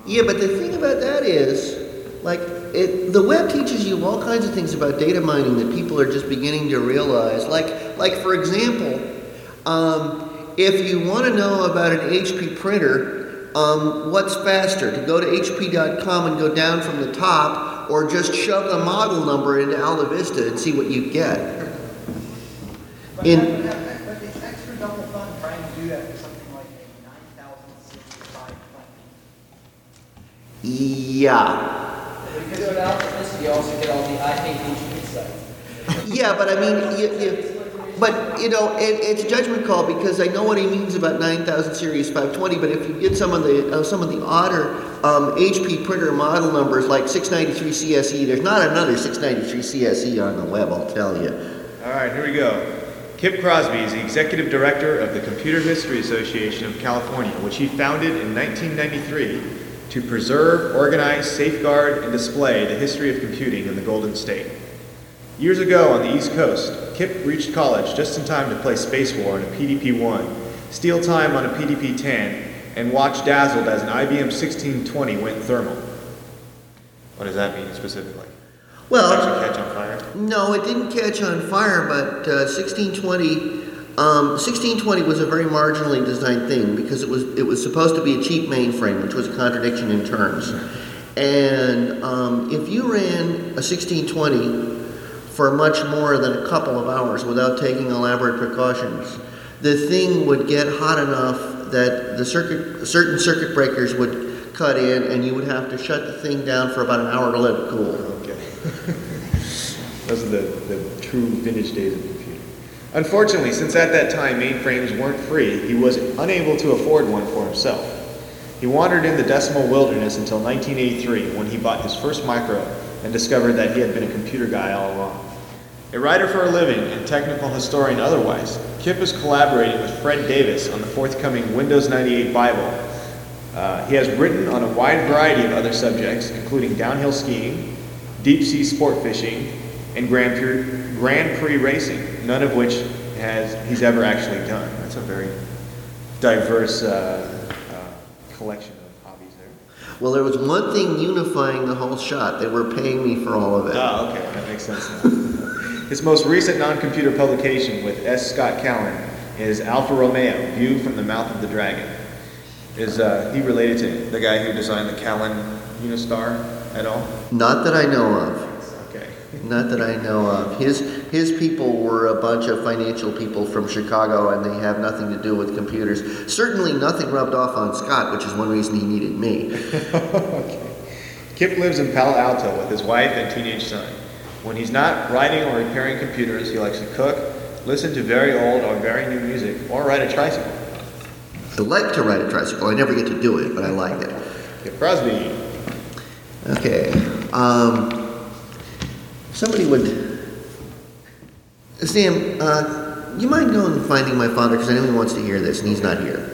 Yeah, but the thing about that is, like, the web teaches you all kinds of things about data mining that people are just beginning to realize. Like for example, if you want to know about an HP printer, what's faster, to go to hp.com and go down from the top, or just shove the model number into AltaVista and see what you get? But it's extra double fun trying to do that for something like a 906520. Yeah. Because of AltaVista, you also get all the I hate HP sites. Yeah, but I mean, it's a judgment call, because I know what he means about 9000 Series 520. But if you get some of the odder HP printer model numbers like 693 CSE, there's not another 693 CSE on the web, I'll tell you. All right, here we go. Kip Crosby is the executive director of the Computer History Association of California, which he founded in 1993 to preserve, organize, safeguard, and display the history of computing in the Golden State. Years ago on the East Coast, Kip reached college just in time to play Space War on a PDP-1, steal time on a PDP-10, and watch dazzled as an IBM 1620 went thermal. What does that mean specifically? Well, Did it actually catch on fire? no, it didn't catch on fire, but 1620 was a very marginally designed thing, because it was supposed to be a cheap mainframe, which was a contradiction in terms. And if you ran a 1620 for much more than a couple of hours without taking elaborate precautions, the thing would get hot enough that certain circuit breakers would cut in, and you would have to shut the thing down for about an hour to let it cool. Okay. Those are the true vintage days of computing. Unfortunately, since at that time mainframes weren't free, he was unable to afford one for himself. He wandered in the decimal wilderness until 1983, when he bought his first micro and discovered that he had been a computer guy all along. A writer for a living and technical historian otherwise, Kip is collaborating with Fred Davis on the forthcoming Windows 98 Bible. He has written on a wide variety of other subjects, including downhill skiing, deep sea sport fishing, and Grand Prix racing, none of which he's ever actually done. That's a very diverse collection of hobbies there. Well, there was one thing unifying the whole shot. They were paying me for all of it. Oh, okay, that makes sense now. His most recent non-computer publication with S. Scott Callan is Alfa Romeo, View from the Mouth of the Dragon. Is he related to the guy who designed the Callan Unistar at all? Not that I know of. Okay. Not that I know of. His people were a bunch of financial people from Chicago, and they have nothing to do with computers. Certainly nothing rubbed off on Scott, which is one reason he needed me. Okay. Kip lives in Palo Alto with his wife and teenage son. When he's not writing or repairing computers, he likes to cook, listen to very old or very new music, or ride a tricycle. I like to ride a tricycle. I never get to do it, but I like it. Kip Crosby. Okay. Somebody would... Sam, you mind going and finding my father? Because I know he wants to hear this, and he's not here.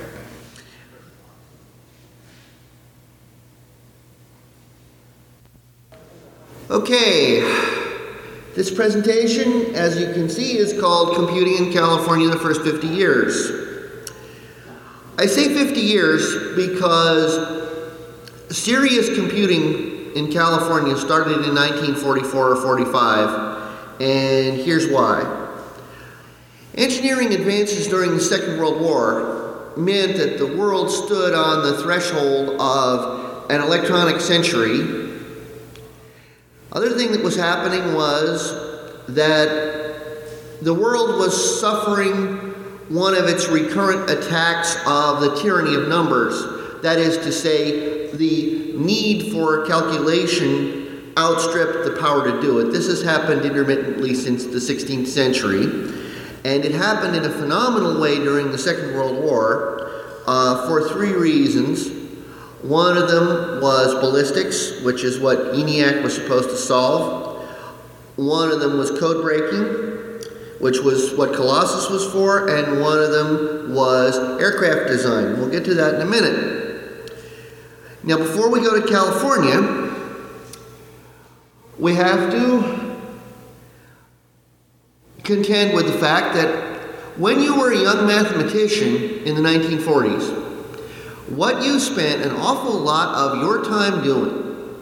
Okay. This presentation, as you can see, is called Computing in California the First 50 Years. I say 50 years because serious computing in California started in 1944 or 45, and here's why. Engineering advances during the Second World War meant that the world stood on the threshold of an electronic century. Other thing that was happening was that the world was suffering one of its recurrent attacks of the tyranny of numbers. That is to say, the need for calculation outstripped the power to do it. This has happened intermittently since the 16th century, and it happened in a phenomenal way during the Second World War for three reasons. One of them was ballistics, which is what ENIAC was supposed to solve. One of them was code breaking, which was what Colossus was for, and one of them was aircraft design. We'll get to that in a minute. Now, before we go to California, we have to contend with the fact that when you were a young mathematician in the 1940s, What you spent an awful lot of your time doing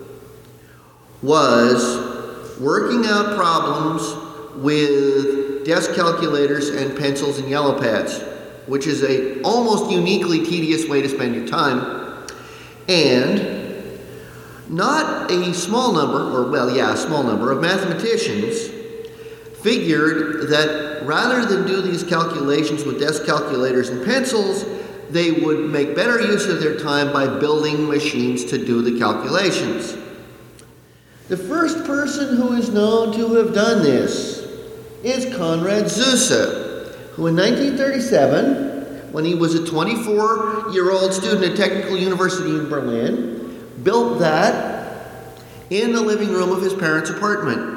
was working out problems with desk calculators and pencils and yellow pads, which is a almost uniquely tedious way to spend your time. And not a small number, a small number of mathematicians figured that rather than do these calculations with desk calculators and pencils, they would make better use of their time by building machines to do the calculations. The first person who is known to have done this is Konrad Zuse, who in 1937, when he was a 24-year-old student at Technical University in Berlin, built that in the living room of his parents' apartment.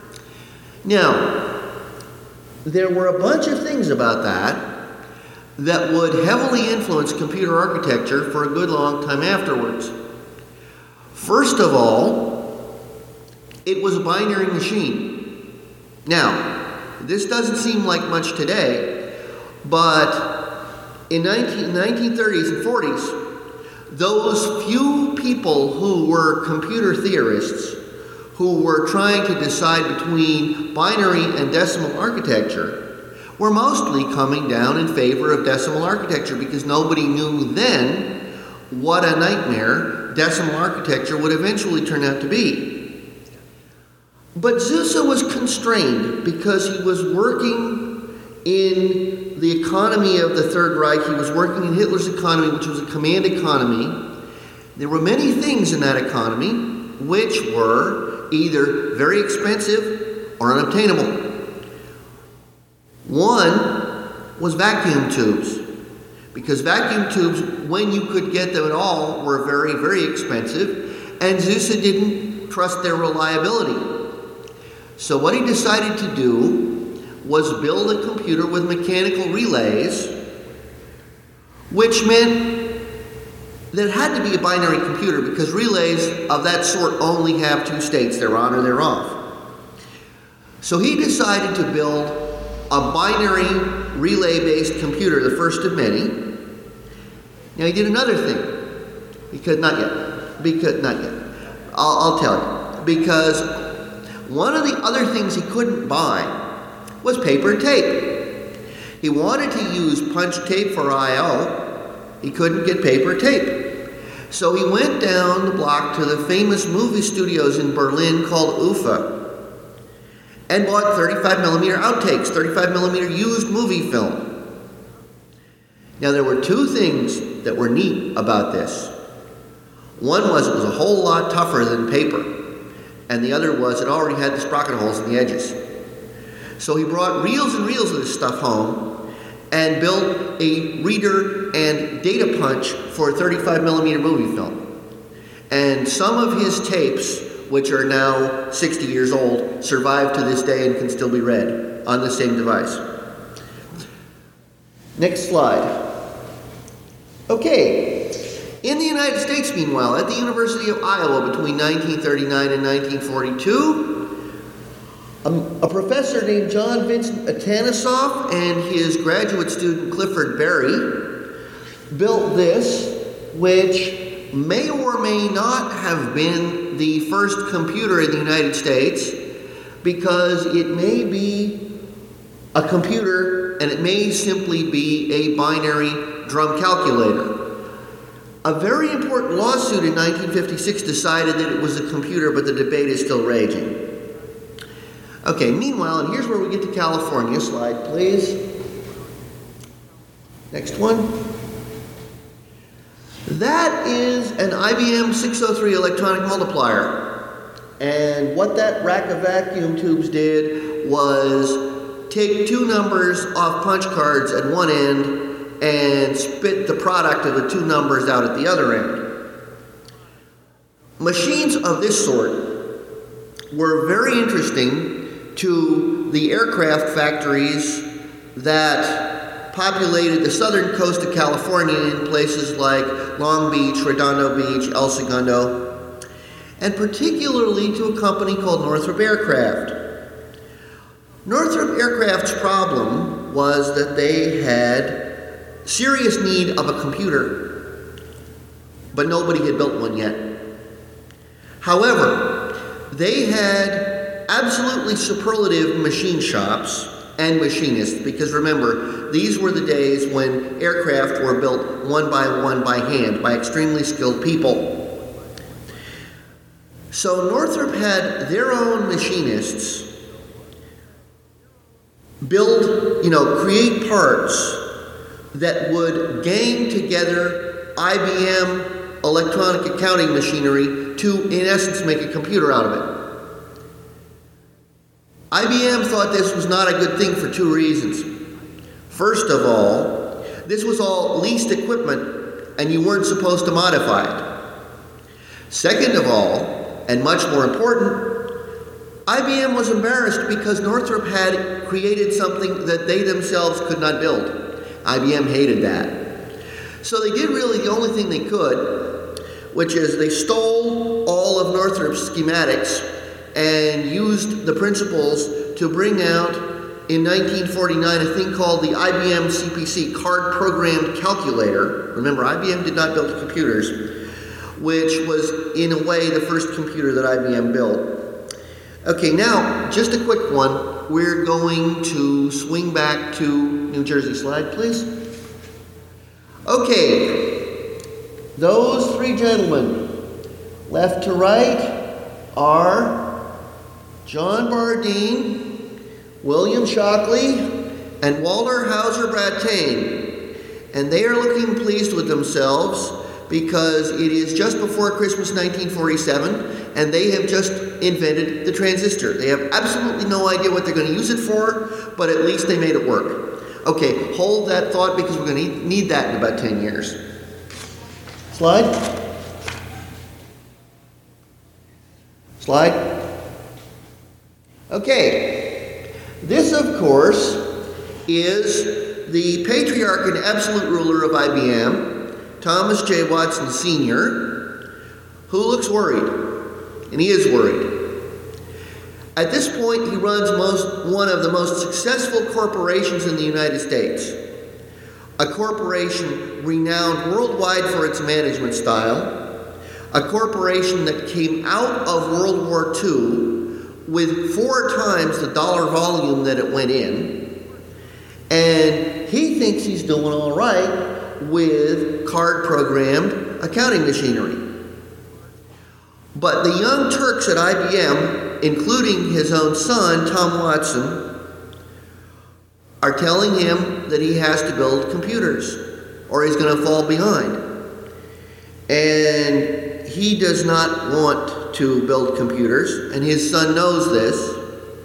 Now, there were a bunch of things about that would heavily influence computer architecture for a good long time afterwards. First of all, it was a binary machine. Now, this doesn't seem like much today, but in 1930s and 40s, those few people who were computer theorists who were trying to decide between binary and decimal architecture were mostly coming down in favor of decimal architecture because nobody knew then what a nightmare decimal architecture would eventually turn out to be. But Zuse was constrained because he was working in the economy of the Third Reich. He was working in Hitler's economy, which was a command economy. There were many things in that economy which were either very expensive or unobtainable. One was vacuum tubes, because vacuum tubes, when you could get them at all, were very, very expensive, and Zuse didn't trust their reliability. So what he decided to do was build a computer with mechanical relays, which meant that it had to be a binary computer because relays of that sort only have two states, they're on or they're off. So he decided to build a binary relay-based computer, the first of many. Now he did another thing, not yet. I'll tell you. Because one of the other things he couldn't buy was paper and tape. He wanted to use punch tape for I/O. He couldn't get paper tape. So he went down the block to the famous movie studios in Berlin called UFA and bought 35mm outtakes, 35mm used movie film. Now there were two things that were neat about this. One was it was a whole lot tougher than paper, and the other was it already had the sprocket holes in the edges. So he brought reels and reels of this stuff home and built a reader and data punch for 35mm movie film. And some of his tapes, which are now 60 years old, survive to this day and can still be read on the same device. Next slide. Okay. In the United States, meanwhile, at the University of Iowa between 1939 and 1942, a professor named John Vincent Atanasoff and his graduate student Clifford Berry built this, which may or may not have been the first computer in the United States, because it may be a computer and it may simply be a binary drum calculator. A very important lawsuit in 1956 decided that it was a computer, but the debate is still raging. Okay, meanwhile, and here's where we get to California. Slide, please. Next one. That is an IBM 603 electronic multiplier. And what that rack of vacuum tubes did was take two numbers off punch cards at one end and spit the product of the two numbers out at the other end. Machines of this sort were very interesting to the aircraft factories that populated the southern coast of California in places like Long Beach, Redondo Beach, El Segundo, and particularly to a company called Northrop Aircraft. Northrop Aircraft's problem was that they had serious need of a computer, but nobody had built one yet. However, they had absolutely superlative machine shops and machinists, because remember, these were the days when aircraft were built one by hand by extremely skilled people. So Northrop had their own machinists build, create parts that would gang together IBM electronic accounting machinery to, in essence, make a computer out of it. IBM thought this was not a good thing for two reasons. First of all, this was all leased equipment and you weren't supposed to modify it. Second of all, and much more important, IBM was embarrassed because Northrop had created something that they themselves could not build. IBM hated that. So they did really the only thing they could, which is they stole all of Northrop's schematics and used the principles to bring out in 1949 a thing called the IBM CPC, Card Programmed Calculator. Remember, IBM did not build computers, which was in a way the first computer that IBM built. Okay, now, just a quick one. We're going to swing back to New Jersey. Slide, please. Okay, those three gentlemen, left to right, are John Bardeen, William Shockley, and Walter Hauser Brattain. And they are looking pleased with themselves because it is just before Christmas 1947, and they have just invented the transistor. They have absolutely no idea what they're going to use it for, but at least they made it work. Okay, hold that thought because we're going to need that in about 10 years. Slide. Slide. Okay, this of course is the patriarch and absolute ruler of IBM, Thomas J. Watson Sr., who looks worried, and he is worried. At this point, he runs one of the most successful corporations in the United States, a corporation renowned worldwide for its management style, a corporation that came out of World War II with 4 times the dollar volume that it went in, and he thinks he's doing all right with card-programmed accounting machinery. But the young Turks at IBM, including his own son, Tom Watson, are telling him that he has to build computers or he's going to fall behind. And he does not want to build computers, and his son knows this.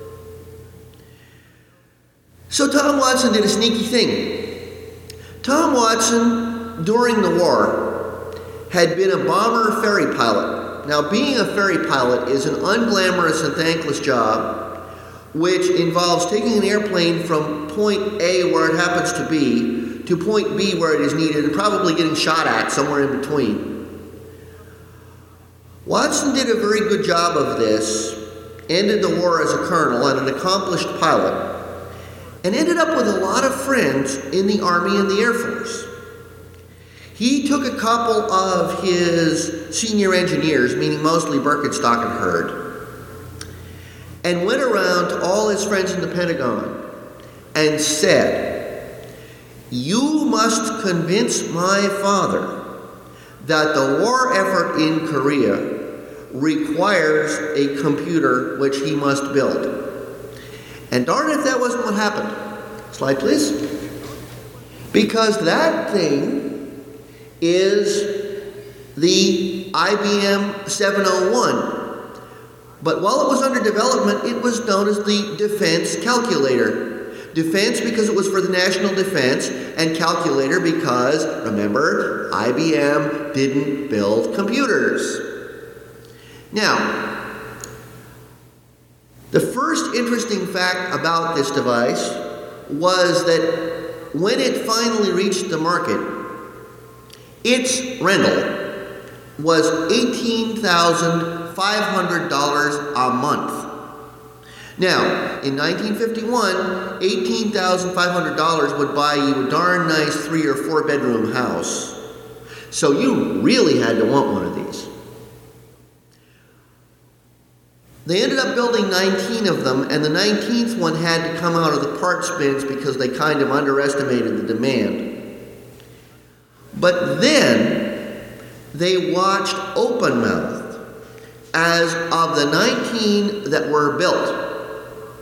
So Tom Watson did a sneaky thing. Tom Watson, during the war, had been a bomber ferry pilot. Now, being a ferry pilot is an unglamorous and thankless job, which involves taking an airplane from point A, where it happens to be, to point B, where it is needed, and probably getting shot at somewhere in between. Watson did a very good job of this, ended the war as a colonel and an accomplished pilot, and ended up with a lot of friends in the Army and the Air Force. He took a couple of his senior engineers, meaning mostly Birkenstock and Hurd, and went around to all his friends in the Pentagon and said, "You must convince my father that the war effort in Korea requires a computer which he must build." And darn if that wasn't what happened. Slide, please. Because that thing is the IBM 701. But while it was under development, it was known as the Defense Calculator. Defense because it was for the national defense, and calculator because, remember, IBM didn't build computers. Now, the first interesting fact about this device was that when it finally reached the market, its rental was $18,500 a month. Now, in 1951, $18,500 would buy you a darn nice 3 or 4 bedroom house. So you really had to want one of these. They ended up building 19 of them, and the 19th one had to come out of the parts bins because they kind of underestimated the demand. But then they watched open-mouthed as of the 19 that were built,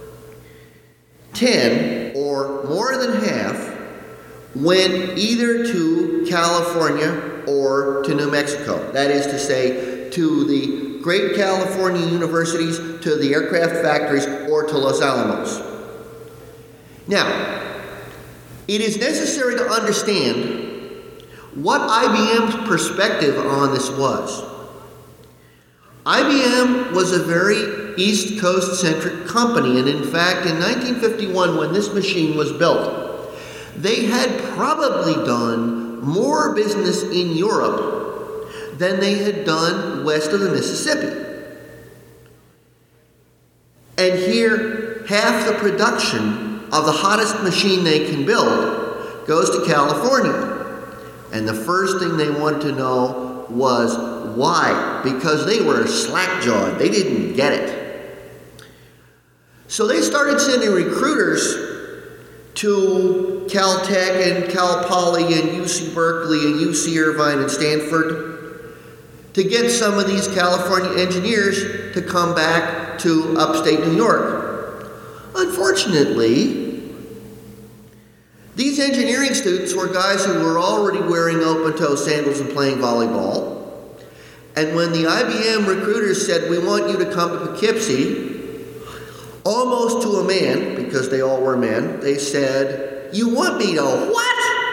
10 or more than half went either to California or to New Mexico. That is to say, to the great California universities, to the aircraft factories, or to Los Alamos. Now, it is necessary to understand what IBM's perspective on this was. IBM was a very East Coast-centric company, and in fact, in 1951, when this machine was built, they had probably done more business in Europe than they had done west of the Mississippi. And here, half the production of the hottest machine they can build goes to California. And the first thing they wanted to know was why? Because they were slack-jawed. They didn't get it. So they started sending recruiters to Caltech and Cal Poly and UC Berkeley and UC Irvine and Stanford to get some of these California engineers to come back to upstate New York. Unfortunately, these engineering students were guys who were already wearing open-toe sandals and playing volleyball. And when the IBM recruiters said, "We want you to come to Poughkeepsie," almost to a man, because they all were men, they said, "You want me to what?"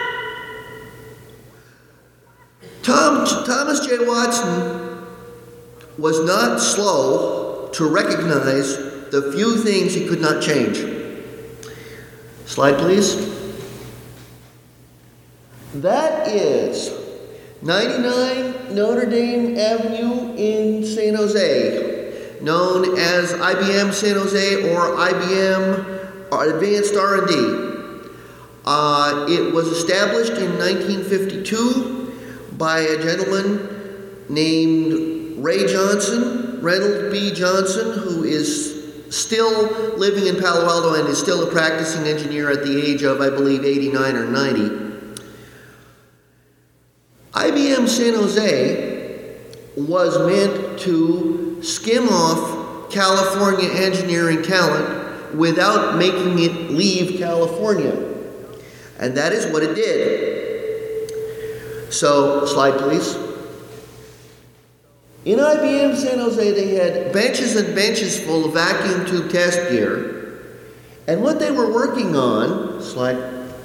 Thomas J. Watson was not slow to recognize the few things he could not change. Slide, please. That is 99 Notre Dame Avenue in San Jose, known as IBM San Jose or IBM Advanced R&D. It was established in 1952 by a gentleman named Ray Johnson, Reynold B. Johnson, who is still living in Palo Alto and is still a practicing engineer at the age of, I believe, 89 or 90. IBM San Jose was meant to skim off California engineering talent without making it leave California. And that is what it did. So, slide please. In IBM San Jose, they had benches and benches full of vacuum tube test gear. And what they were working on, slide,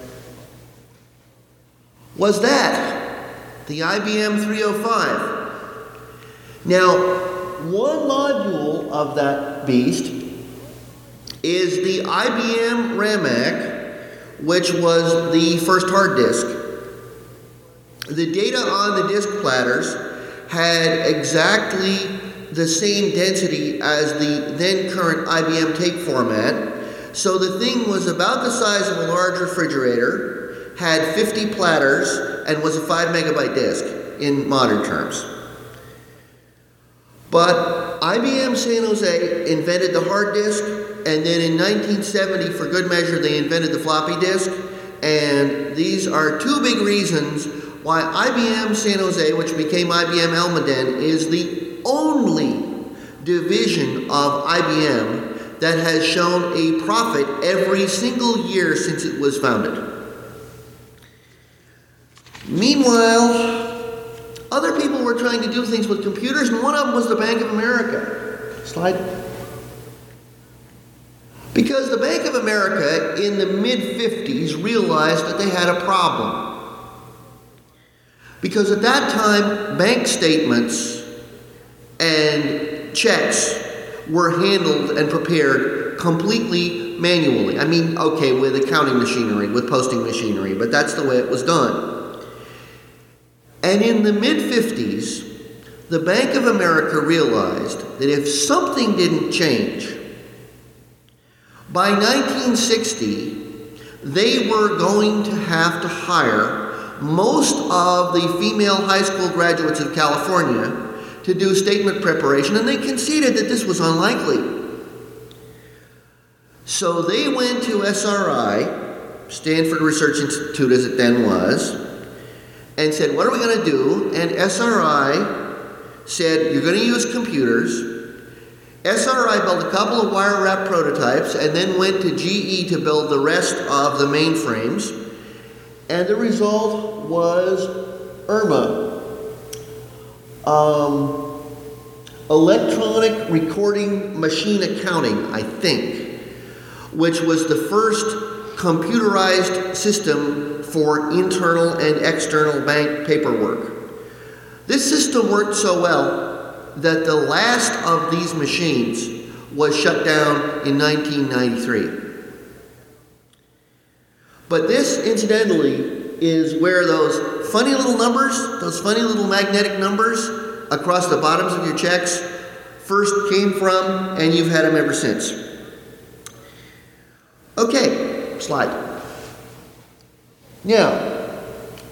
was that, the IBM 305. Now, one module of that beast is the IBM RAMAC, which was the first hard disk. The data on the disk platters had exactly the same density as the then current IBM tape format. So the thing was about the size of a large refrigerator, had 50 platters, and was a 5 megabyte disk in modern terms. But IBM San Jose invented the hard disk, and then in 1970, for good measure, they invented the floppy disk. And these are two big reasons why IBM San Jose, which became IBM Almaden, is the only division of IBM that has shown a profit every single year since it was founded. Meanwhile, other people were trying to do things with computers, and one of them was the Bank of America. Slide. Because the Bank of America in the mid-50s realized that they had a problem. Because at that time, bank statements and checks were handled and prepared completely manually. I mean, okay, with accounting machinery, with posting machinery, but that's the way it was done. And in the mid-50s, the Bank of America realized that if something didn't change, by 1960, they were going to have to hire most of the female high school graduates of California to do statement preparation, and they conceded that this was unlikely. So they went to SRI, Stanford Research Institute as it then was, and said, what are we going to do? And SRI said, you're going to use computers. SRI built a couple of wire wrap prototypes and then went to GE to build the rest of the mainframes. And the result was IRMA. Electronic Recording Machine Accounting, I think, which was the first computerized system for internal and external bank paperwork. This system worked so well that the last of these machines was shut down in 1993. But this, incidentally, is where those funny little numbers, those funny little magnetic numbers across the bottoms of your checks first came from, and you've had them ever since. Okay, slide. Now,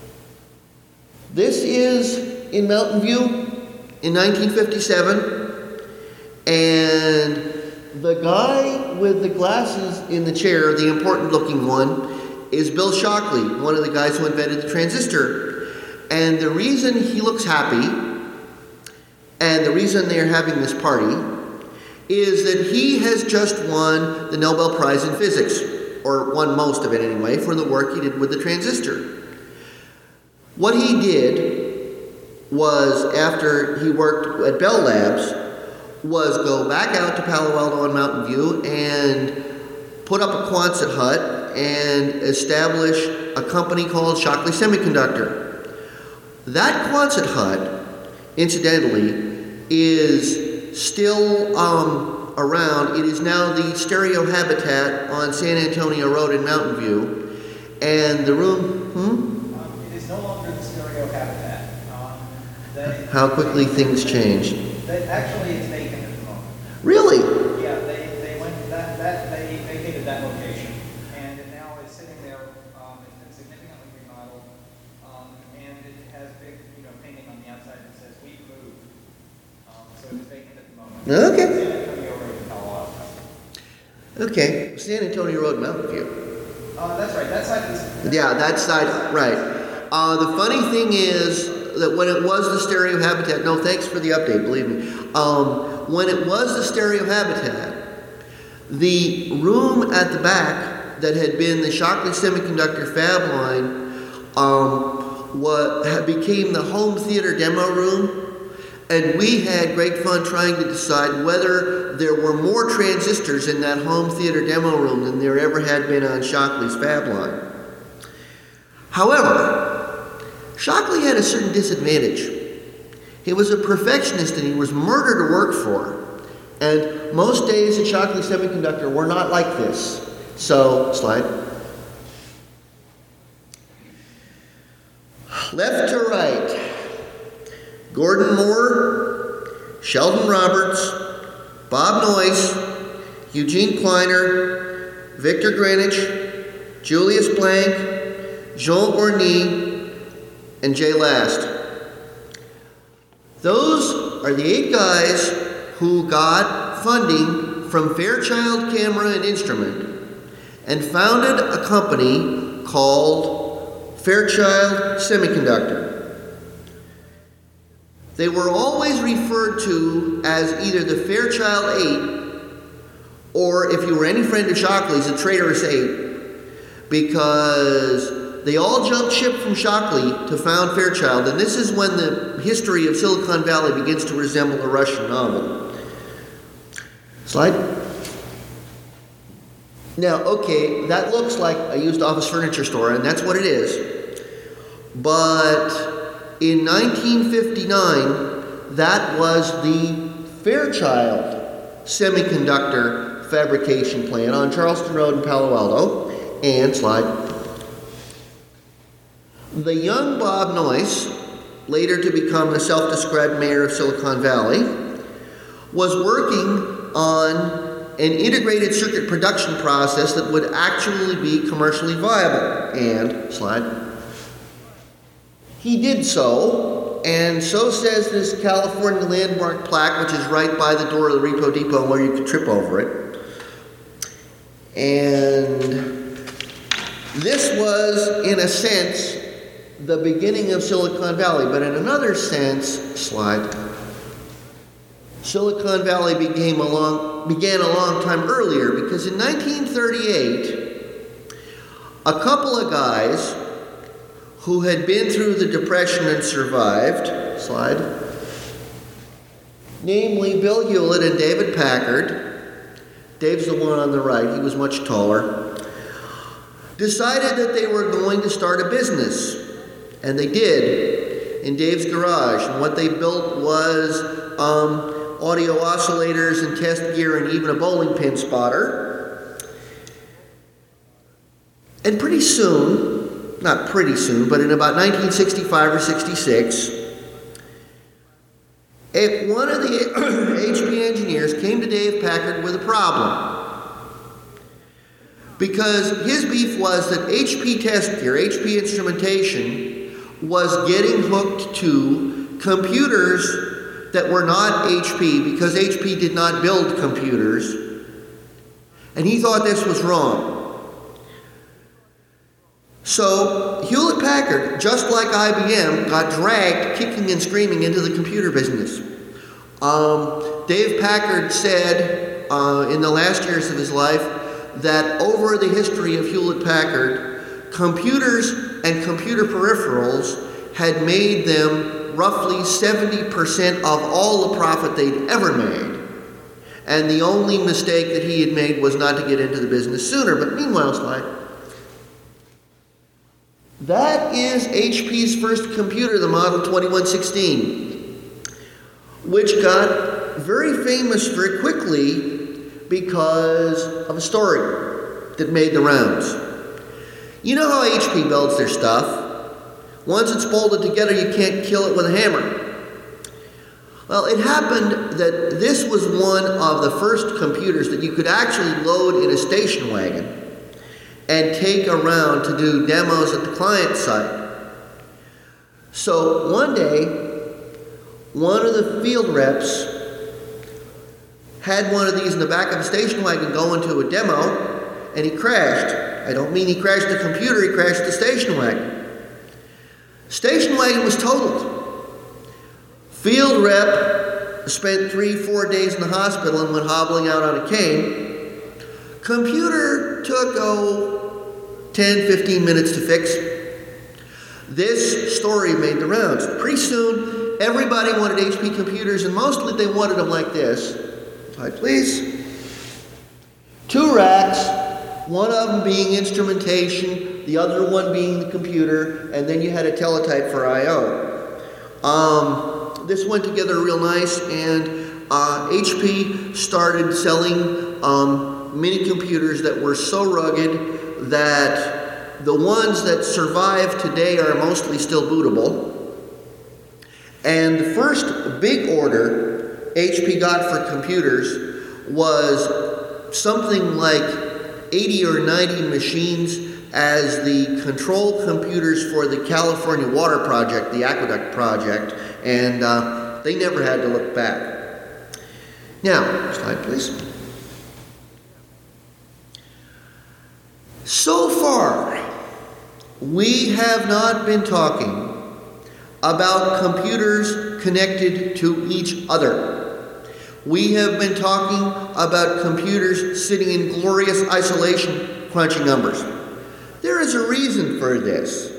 this is in Mountain View in 1957, and the guy with the glasses in the chair, the important looking one, is Bill Shockley, one of the guys who invented the transistor. And the reason he looks happy, and the reason they're having this party, is that he has just won the Nobel Prize in Physics, or won most of it anyway, for the work he did with the transistor. What he did was, after he worked at Bell Labs, was go back out to Palo Alto and Mountain View and put up a Quonset hut and establish a company called Shockley Semiconductor. That Quonset hut, incidentally, is still around. It is now the Stereo Habitat on San Antonio Road in Mountain View. And the room, It is no longer the Stereo Habitat. How quickly things change. Actually, it's vacant at the moment. Really? Yeah, they went they vacated that location, and it now is sitting there. It's been significantly remodeled, and it has big, painting on the outside that says "We moved." So it's vacant at the moment. Okay. San Antonio Road in Palo Alto. Okay, San Antonio Road, Mountain View. That's right. That side is. Yeah, that side, right. The funny thing is that when it was the Stereo Habitat, no, thanks for the update, believe me. When it was the Stereo Habitat, the room at the back that had been the Shockley Semiconductor fab line became the home theater demo room. And we had great fun trying to decide whether there were more transistors in that home theater demo room than there ever had been on Shockley's fab line. However, Shockley had a certain disadvantage. He was a perfectionist and he was murder to work for. And most days at Shockley Semiconductor were not like this. So, slide. Left to right. Gordon Moore, Sheldon Roberts, Bob Noyce, Eugene Kleiner, Victor Greenwich, Julius Blank, Jean Orny, and Jay Last. Those are the 8 guys who got funding from Fairchild Camera and Instrument and founded a company called Fairchild Semiconductor. They were always referred to as either the Fairchild 8 or, if you were any friend of Shockley's, the Traitorous 8, because they all jumped ship from Shockley to found Fairchild, and this is when the history of Silicon Valley begins to resemble a Russian novel. Slide. Now, okay, that looks like a used office furniture store, and that's what it is. But in 1959, that was the Fairchild Semiconductor fabrication plant on Charleston Road in Palo Alto. And slide. The young Bob Noyce, later to become the self-described mayor of Silicon Valley, was working on an integrated circuit production process that would actually be commercially viable. And slide. he did so, and so says this California landmark plaque, which is right by the door of the Repo Depot where you could trip over it. And this was, in a sense, the beginning of Silicon Valley, but in another sense, Silicon Valley began a long time earlier, because in 1938, a couple of guys who had been through the Depression and survived, namely Bill Hewlett and David Packard, Dave's the one on the right, he was much taller, decided that they were going to start a business. And they did, in Dave's garage. And what they built was audio oscillators and test gear and even a bowling pin spotter. And pretty soon, not pretty soon, but in about 1965 or 66, one of the HP engineers came to Dave Packard with a problem. Because his beef was that HP test gear, HP instrumentation, was getting hooked to computers that were not HP, because HP did not build computers, and he thought this was wrong. So Hewlett Packard, just like IBM, got dragged kicking and screaming into the computer business. Dave Packard said in the last years of his life that over the history of Hewlett Packard, computers and computer peripherals had made them roughly 70% of all the profit they'd ever made. And the only mistake that he had made was not to get into the business sooner. But meanwhile, that is HP's first computer, the Model 2116, which got very famous very quickly because of a story that made the rounds. You know how HP builds their stuff? Once it's bolted together, you can't kill it with a hammer. Well, it happened that this was one of the first computers that you could actually load in a station wagon and take around to do demos at the client site. So one day, one of the field reps had one of these in the back of the station wagon going to a demo, and he crashed. I don't mean he crashed the computer, he crashed the station wagon. Station wagon was totaled. Field rep spent 3-4 days in the hospital and went hobbling out on a cane. Computer took, 10-15 minutes to fix. This story made the rounds. Pretty soon, everybody wanted HP computers, and mostly they wanted them like this. Slide, please. 2 racks, one of them being instrumentation, the other one being the computer, and then you had a teletype for I/O. This went together real nice, and HP started selling mini computers that were so rugged that the ones that survive today are mostly still bootable. And the first big order HP got for computers was something like 80 or 90 machines as the control computers for the California Water Project, the Aqueduct Project, and they never had to look back. Now, slide please. So far, we have not been talking about computers connected to each other. We have been talking about computers sitting in glorious isolation, crunching numbers. There is a reason for this.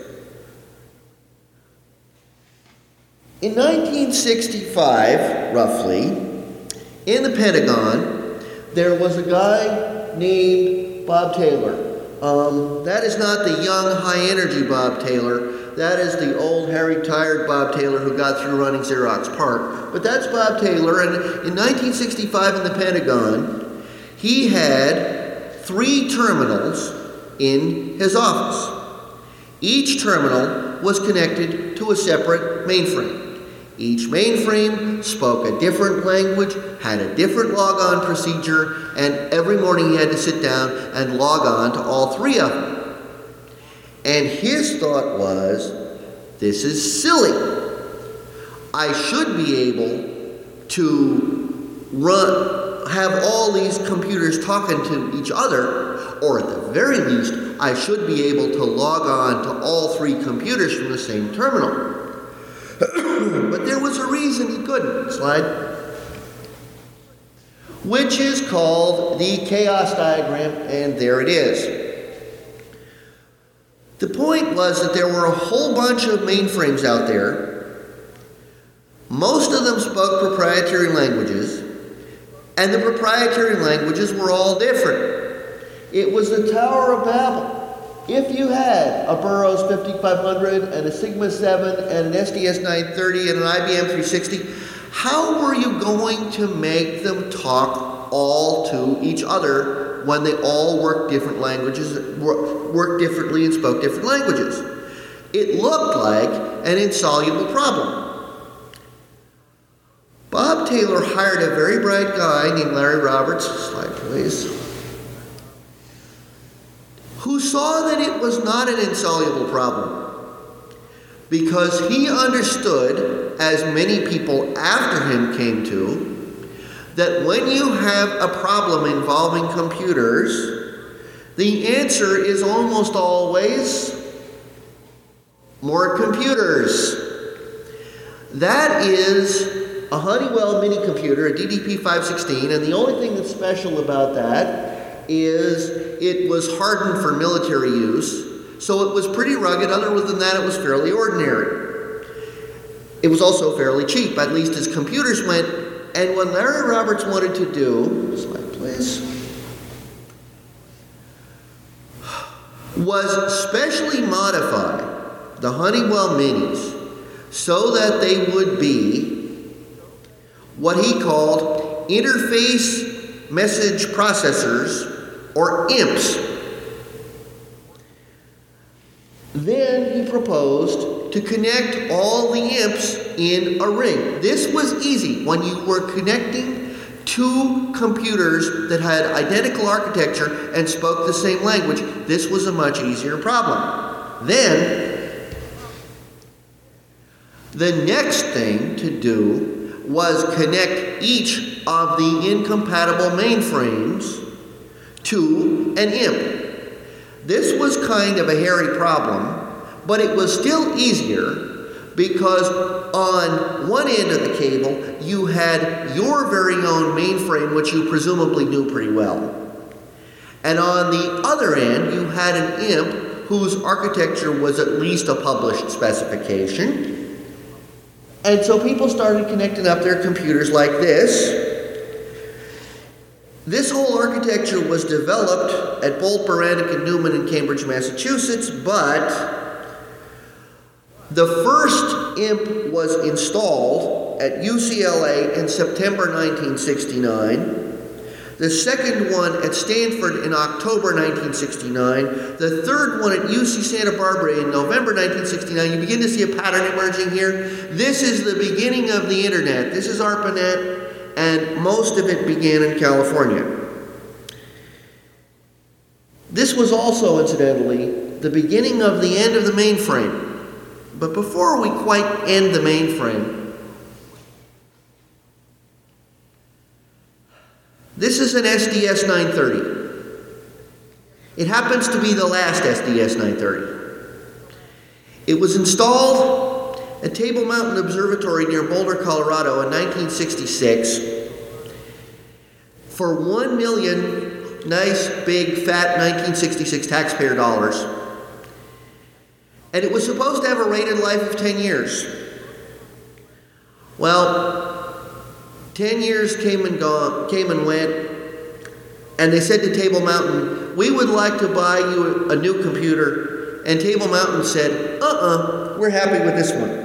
In 1965, roughly, in the Pentagon, there was a guy named Bob Taylor. That is not the young, high-energy Bob Taylor. That is the old, hairy-tired Bob Taylor who got through running Xerox PARC. But that's Bob Taylor, and in 1965 in the Pentagon, he had 3 terminals in his office. Each terminal was connected to a separate mainframe. Each mainframe spoke a different language, had a different logon procedure, and every morning he had to sit down and log on to all 3 of them. And his thought was, this is silly. I should be able to have all these computers talking to each other, or at the very least, I should be able to log on to all three computers from the same terminal. But there was a reason he couldn't. Slide. Which is called the chaos diagram, and there it is. The point was that there were a whole bunch of mainframes out there. Most of them spoke proprietary languages, and the proprietary languages were all different. It was the Tower of Babel. If you had a Burroughs 5500 and a Sigma 7 and an SDS 930 and an IBM 360, how were you going to make them talk all to each other when they all worked different languages, worked differently and spoke different languages? It looked like an insoluble problem. Bob Taylor hired a very bright guy named Larry Roberts, slide please, who saw that it was not an insoluble problem because he understood, as many people after him came to, that when you have a problem involving computers, the answer is almost always more computers. That is a Honeywell mini computer, a DDP-516, and the only thing that's special about that is it was hardened for military use, so it was pretty rugged. Other than that, it was fairly ordinary. It was also fairly cheap, at least as computers went. And what Larry Roberts wanted to do, slide please, was specially modify the Honeywell Minis so that they would be what he called interface message processors, or IMPs. Then he proposed to connect all the IMPs in a ring. This was easy when you were connecting two computers that had identical architecture and spoke the same language. This was a much easier problem. Then, the next thing to do was connect each of the incompatible mainframes to an IMP. This was kind of a hairy problem, but it was still easier because on one end of the cable you had your very own mainframe, which you presumably knew pretty well. And on the other end you had an IMP whose architecture was at least a published specification. And so people started connecting up their computers like this. This whole architecture was developed at Bolt, Beranek, and Newman in Cambridge, Massachusetts, but the first IMP was installed at UCLA in September 1969, the second one at Stanford in October 1969, the third one at UC Santa Barbara in November 1969. You begin to see a pattern emerging here. This is the beginning of the internet. This is ARPANET. And most of it began in California. This was also, incidentally, the beginning of the end of the mainframe. But before we quite end the mainframe, this is an SDS 930. It happens to be the last SDS 930. It was installed at Table Mountain Observatory near Boulder, Colorado in 1966 for 1 million nice, big, fat 1966 taxpayer dollars. And it was supposed to have a rated life of 10 years. Well, 10 years came and went, and they said to Table Mountain, "We would like to buy you a new computer." And Table Mountain said, we're happy with this one.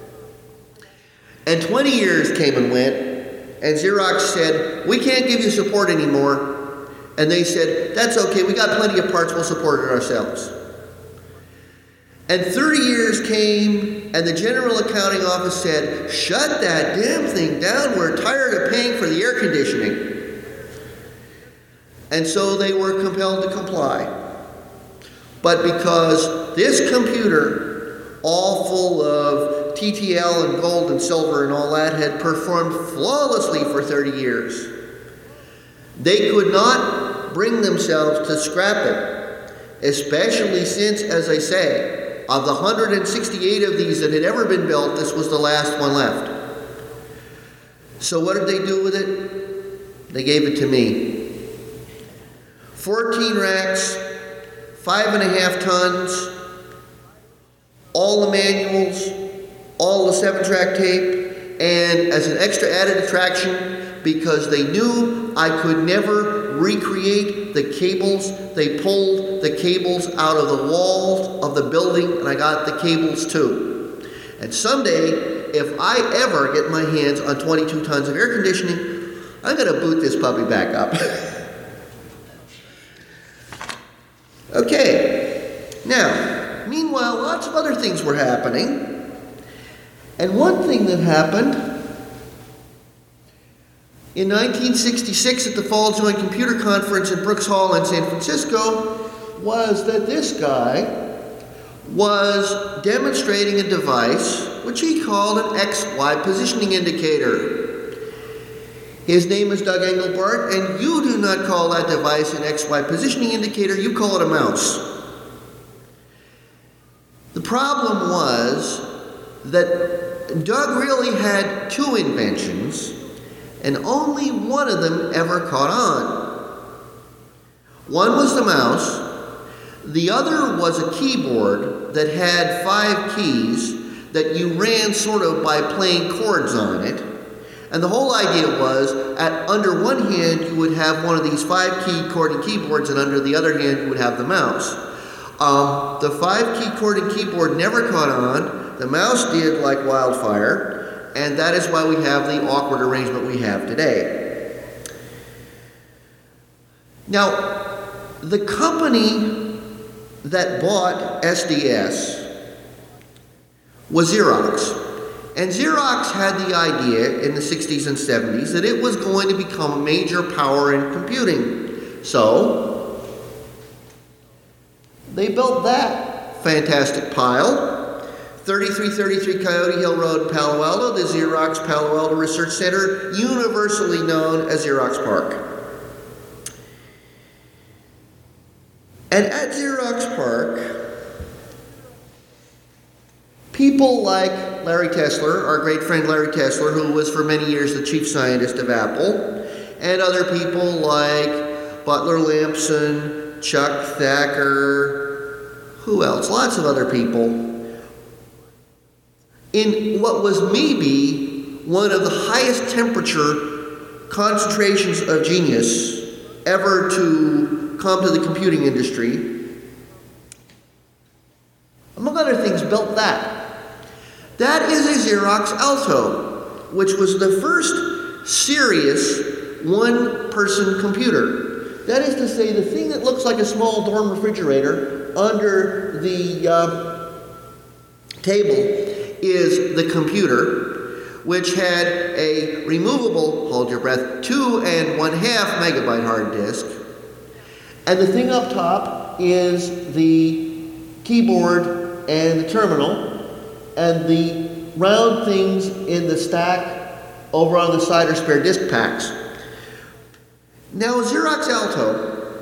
And 20 years came and went, and Xerox said, "We can't give you support anymore." And they said, "That's okay, we got plenty of parts, we'll support it ourselves." And 30 years came, and the General Accounting Office said, "Shut that damn thing down, we're tired of paying for the air conditioning." And so they were compelled to comply. But because this computer all full of TTL and gold and silver and all that, had performed flawlessly for 30 years. They could not bring themselves to scrap it, especially since, as I say, of the 168 of these that had ever been built, this was the last one left. So what did they do with it? They gave it to me. 14 racks, 5.5 tons, all the manuals, all the 7-track tape, and as an extra added attraction, because they knew I could never recreate the cables, they pulled the cables out of the walls of the building, and I got the cables too. And someday, if I ever get my hands on 22 tons of air conditioning, I'm going to boot this puppy back up. Okay, now, meanwhile, lots of other things were happening. And one thing that happened in 1966 at the Fall Joint Computer Conference in Brooks Hall in San Francisco was that this guy was demonstrating a device which he called an XY positioning indicator. His name is Doug Engelbart, and you do not call that device an XY positioning indicator, you call it a mouse. The problem was that Doug really had two inventions, and only one of them ever caught on. One was the mouse, the other was a keyboard that had 5 keys that you ran sort of by playing chords on it. And the whole idea was, under one hand you would have one of these 5-key chord keyboards, and under the other hand you would have the mouse. The 5-key chord and keyboard never caught on. The mouse did like wildfire, and that is why we have the awkward arrangement we have today. Now, the company that bought SDS was Xerox. And Xerox had the idea in the 60s and 70s that it was going to become a major power in computing. So, they built that fantastic pile. 3333 Coyote Hill Road, Palo Alto, the Xerox Palo Alto Research Center, universally known as Xerox PARC. And at Xerox PARC, people like Larry Tesler, our great friend Larry Tesler, who was for many years the chief scientist of Apple, and other people like Butler Lampson, Chuck Thacker, who else? Lots of other people. In what was maybe one of the highest temperature concentrations of genius ever to come to the computing industry, among other things, built that. That is a Xerox Alto, which was the first serious one-person computer. That is to say, the thing that looks like a small dorm refrigerator under the table is the computer, which had a removable, hold your breath, 2.5 megabyte hard disk. And the thing up top is the keyboard and the terminal, and the round things in the stack over on the side are spare disk packs. Now, Xerox Alto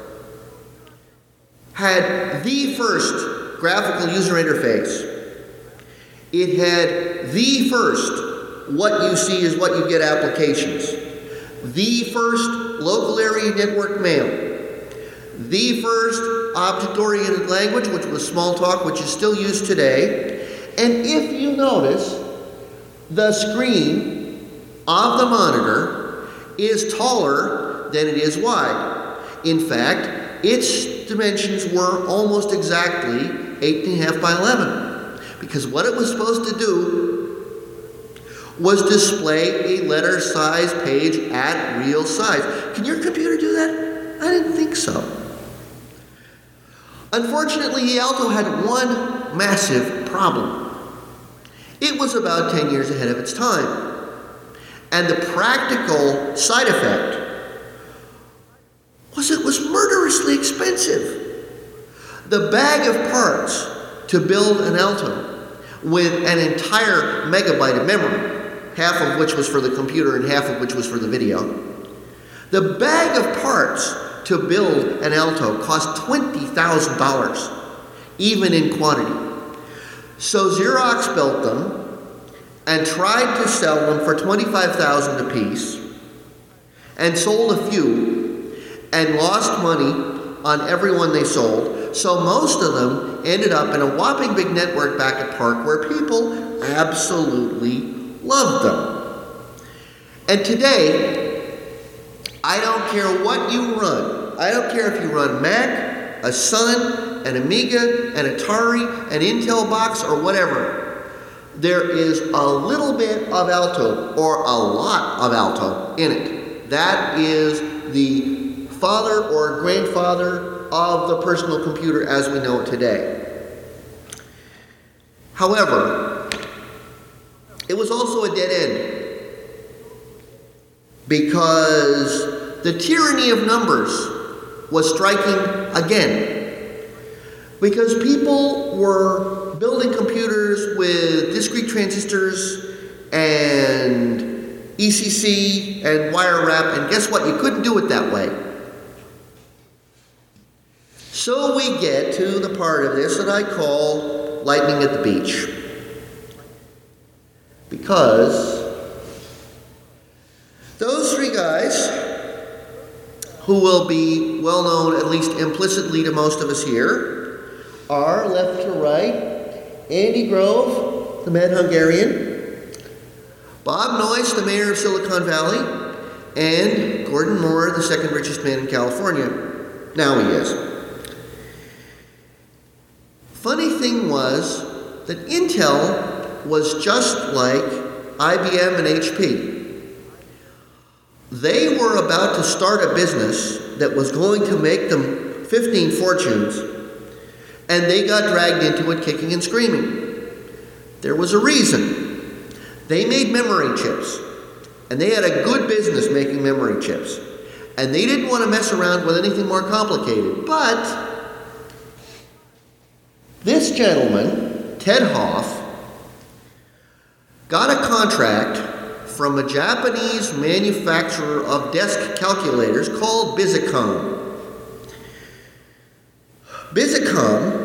had the first graphical user interface. It had the first what you see is what you get applications. The first local area network mail. The first object-oriented language, which was Smalltalk, which is still used today. And if you notice, the screen of the monitor is taller than it is wide. In fact, its dimensions were almost exactly 8.5 by 11. Because what it was supposed to do was display a letter-size page at real size. Can your computer do that? I didn't think so. Unfortunately, the Alto had one massive problem. It was about 10 years ahead of its time. And the practical side effect was it was murderously expensive. The bag of parts to build an Alto with an entire megabyte of memory, half of which was for the computer and half of which was for the video. The bag of parts to build an Alto cost $20,000, even in quantity. So Xerox built them and tried to sell them for $25,000 apiece, and sold a few, and lost money on every one they sold. So most of them ended up in a whopping big network back at Park where people absolutely loved them. And today, I don't care what you run. I don't care if you run Mac, a Sun, an Amiga, an Atari, an Intel box, or whatever. There is a little bit of Alto, or a lot of Alto, in it. That is the father or grandfather of the personal computer as we know it today. However, it was also a dead end, because the tyranny of numbers was striking again. Because people were building computers with discrete transistors and ECC and wire wrap, and guess what? You couldn't do it that way. So we get to the part of this that I call lightning at the beach. Because those three guys, who will be well known, at least implicitly to most of us here, are, left to right, Andy Grove, the Mad Hungarian, Bob Noyce, the mayor of Silicon Valley, and Gordon Moore, the second richest man in California. Now he is. Funny thing was that Intel was just like IBM and HP. They were about to start a business that was going to make them 15 fortunes, and they got dragged into it kicking and screaming. There was a reason. They made memory chips, and they had a good business making memory chips, and they didn't want to mess around with anything more complicated. But this gentleman, Ted Hoff, got a contract from a Japanese manufacturer of desk calculators called Bizicom. Bizicom,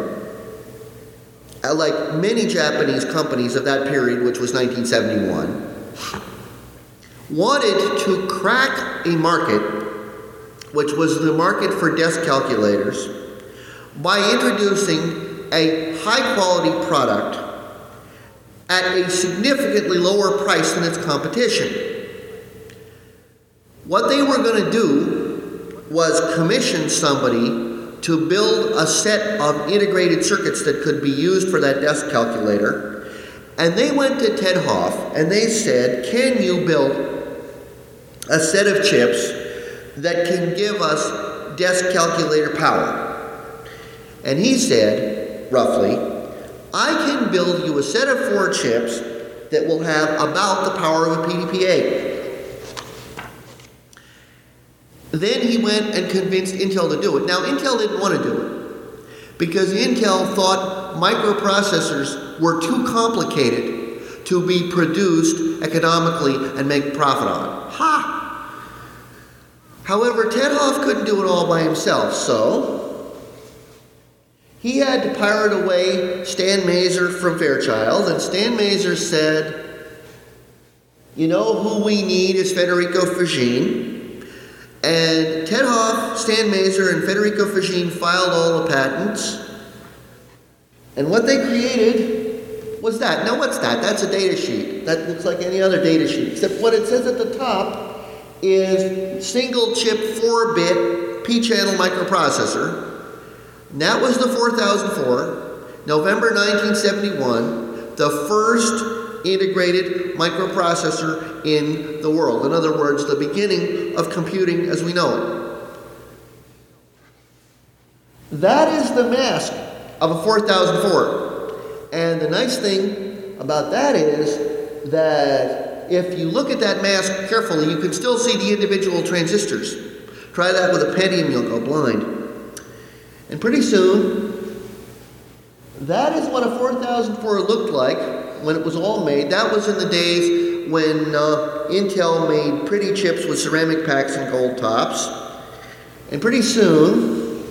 like many Japanese companies of that period, which was 1971, wanted to crack a market, which was the market for desk calculators, by introducing a high-quality product at a significantly lower price than its competition. What they were going to do was commission somebody to build a set of integrated circuits that could be used for that desk calculator. And they went to Ted Hoff and they said, can you build a set of chips that can give us desk calculator power? And he said, roughly, I can build you a set of 4 chips that will have about the power of a PDP-8. Then he went and convinced Intel to do it. Now, Intel didn't want to do it because Intel thought microprocessors were too complicated to be produced economically and make profit on. Ha! However, Ted Hoff couldn't do it all by himself, so he had to pirate away Stan Mazer from Fairchild, and Stan Mazer said, you know who we need is Federico Fagin. And Ted Hoff, Stan Mazer, and Federico Fagin filed all the patents. And what they created was that. Now what's that? That's a data sheet. That looks like any other data sheet, except what it says at the top is single chip 4-bit P-channel microprocessor. And that was the 4004, November 1971, the first integrated microprocessor in the world. In other words, the beginning of computing as we know it. That is the mask of a 4004. And the nice thing about that is that if you look at that mask carefully, you can still see the individual transistors. Try that with a Pentium, you'll go blind. And pretty soon, That is what a 4004 looked like when it was all made. That was in the days when Intel made pretty chips with ceramic packs and gold tops. And pretty soon,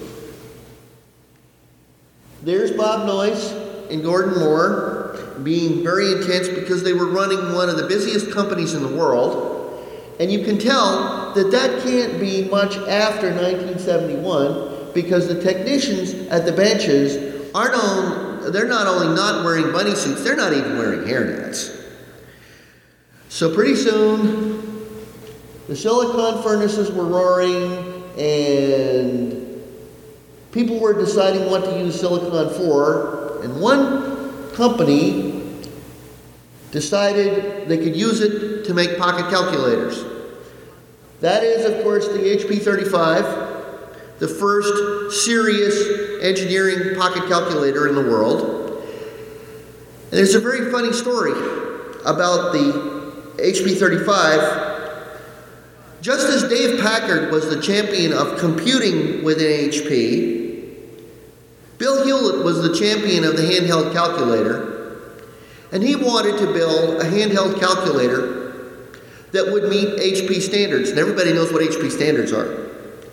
there's Bob Noyce and Gordon Moore being very intense because they were running one of the busiest companies in the world. And you can tell that that can't be much after 1971 because the technicians at the benches they're not only not wearing bunny suits, they're not even wearing hairnets. So pretty soon, the silicon furnaces were roaring and people were deciding what to use silicon for, and one company decided they could use it to make pocket calculators. That is, of course, the HP 35, the first serious engineering pocket calculator in the world. And there's a very funny story about the HP 35. Just as Dave Packard was the champion of computing within HP, Bill Hewlett was the champion of the handheld calculator, and he wanted to build a handheld calculator that would meet HP standards, and everybody knows what HP standards are.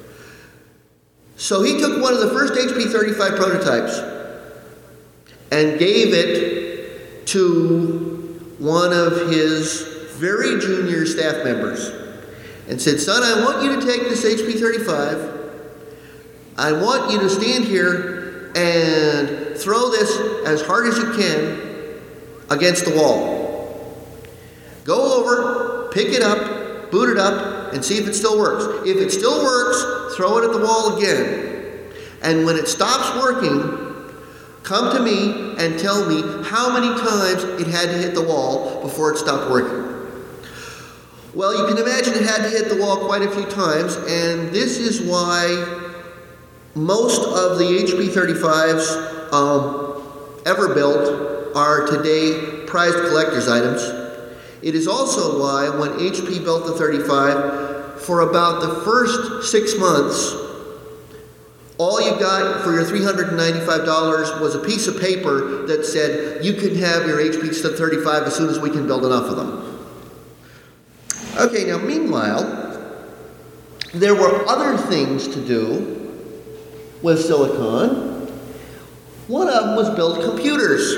So he took one of the first HP 35 prototypes and gave it to one of his very junior staff members and said, "Son, I want you to take this HP 35. I want you to stand here and throw this as hard as you can against the wall. Go over, pick it up, boot it up, and see if it still works. If it still works, throw it at the wall again. And when it stops working, come to me and tell me how many times it had to hit the wall before it stopped working." Well, you can imagine it had to hit the wall quite a few times, and this is why most of the HP 35s ever built are today prized collector's items. It is also why when HP built the 35, for about the first 6 months, all you got for your $395 was a piece of paper that said, "You can have your HP 35 as soon as we can build enough of them." Okay, now meanwhile, there were other things to do with silicon. One of them was build computers.